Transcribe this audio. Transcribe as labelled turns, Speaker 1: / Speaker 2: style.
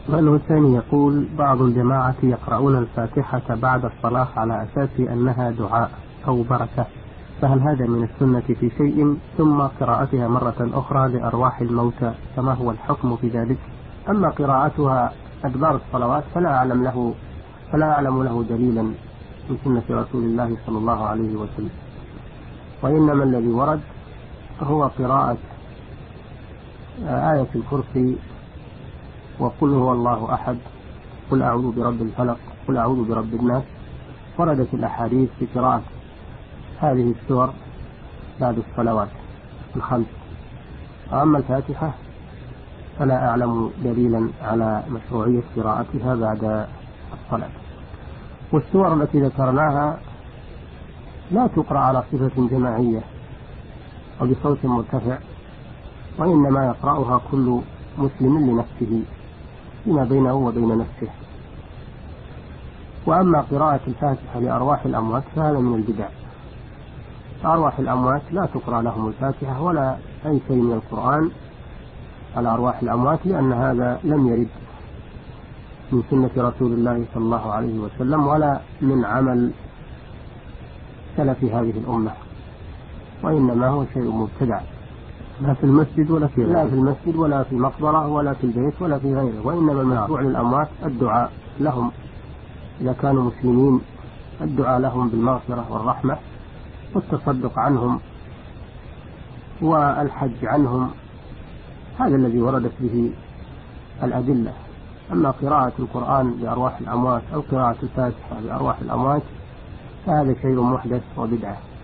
Speaker 1: السؤال الثاني يقول: بعض الجماعة يقرؤون الفاتحة بعد الصلاة على أساس أنها دعاء أو بركة، فهل هذا من السنة في شيء؟ ثم قراءتها مرة أخرى لأرواح الموتى، فما هو الحكم في ذلك؟ أما قراءتها أدبار الصلوات فلا أعلم له دليلا من سنة رسول الله صلى الله عليه وسلم، وإنما الذي ورد هو قراءة آية الكرسي وقل هو الله أحد، قل أعوذ برب الفلق، قل أعوذ برب الناس. وردت الأحاديث في قراءة هذه السور بعد الصلوات الخمس. وأما الفاتحة فلا أعلم دليلا على مشروعية قراءتها بعد الصلاة. والسور التي ذكرناها لا تقرأ على صفة جماعية وبصوت مرتفع، وإنما يقرأها كل مسلم لنفسه فيما بينه وبين نفسه. وأما قراءة الفاتحة لأرواح الأموات فهذا من البدع. أرواح الأموات لا تقرأ لهم الفاتحة ولا أي شيء من القرآن على أرواح الأموات، لأن هذا لم يرد من سنة رسول الله صلى الله عليه وسلم ولا من عمل سلف هذه الأمة، وإنما هو شيء مبتدع، لا في المسجد ولا في غيره، لا في المسجد ولا في مقبرة ولا في البيت ولا في غيره. وإنما المشروع للأموات الدعاء لهم إذا كانوا مسلمين، الدعاء لهم بالمغفرة والرحمة والتصدق عنهم والحج عنهم، هذا الذي وردت به الأدلة. أما قراءة القرآن لأرواح الأموات أو قراءة الفاتحة لأرواح الأموات فهذا شيء محدث وبدعة.